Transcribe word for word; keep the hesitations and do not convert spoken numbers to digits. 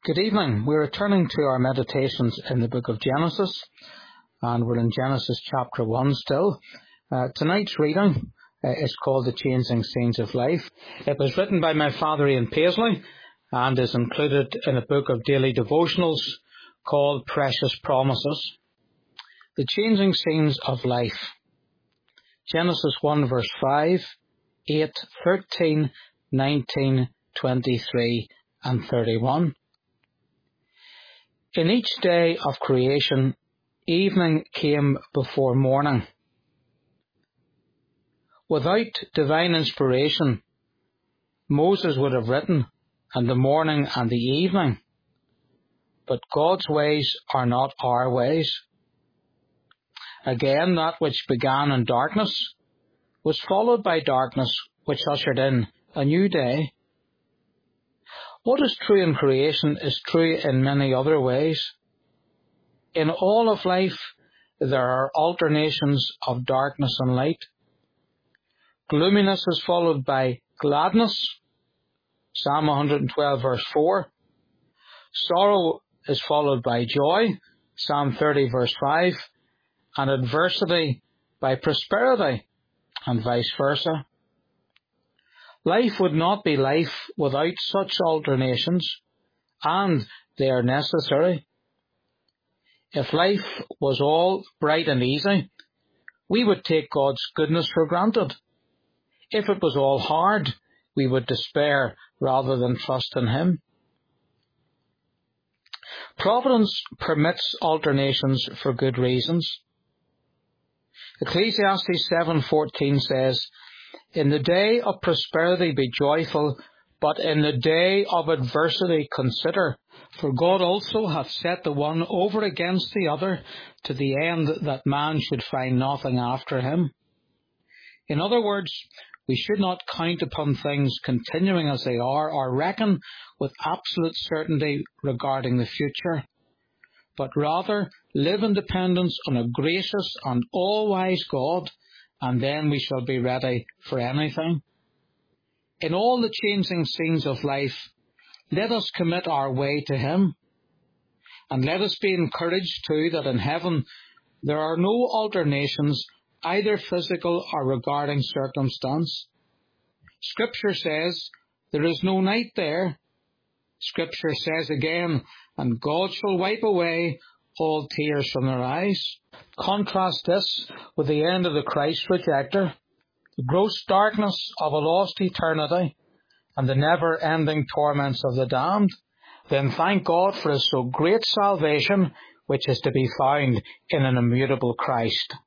Good evening. We're returning to our meditations in the book of Genesis, and we're in Genesis chapter one still. Uh, tonight's reading uh, is called The Changing Scenes of Life. It was written by my father Ian Paisley and is included in a book of daily devotionals called Precious Promises. The Changing Scenes of Life. Genesis one verse five, eight, thirteen, nineteen, twenty-three and thirty-one. In each day of creation, evening came before morning. Without divine inspiration, Moses would have written, and the morning and the evening. But God's ways are not our ways. Again, that which began in darkness was followed by darkness, which ushered in a new day. What is true in creation is true in many other ways. In all of life, there are alternations of darkness and light. Gloominess is followed by gladness, Psalm one twelve verse four. Sorrow is followed by joy, Psalm thirty verse five. And adversity by prosperity, and vice versa. Life would not be life without such alternations, and they are necessary. If life was all bright and easy, we would take God's goodness for granted. If it was all hard, we would despair rather than trust in Him. Providence permits alternations for good reasons. Ecclesiastes seven fourteen says, "In the day of prosperity be joyful, but in the day of adversity consider. For God also hath set the one over against the other, to the end that man should find nothing after him." In other words, we should not count upon things continuing as they are, or reckon with absolute certainty regarding the future, but rather live in dependence on a gracious and all-wise God, and then we shall be ready for anything. In all the changing scenes of life, let us commit our way to Him, and let us be encouraged too that in heaven there are no alternations, either physical or regarding circumstance. Scripture says there is no night there. Scripture says again, "And God shall wipe away all tears from their eyes." Contrast this with the end of the Christ rejecter, the gross darkness of a lost eternity, and the never-ending torments of the damned. Then thank God for His so great salvation, which is to be found in an immutable Christ.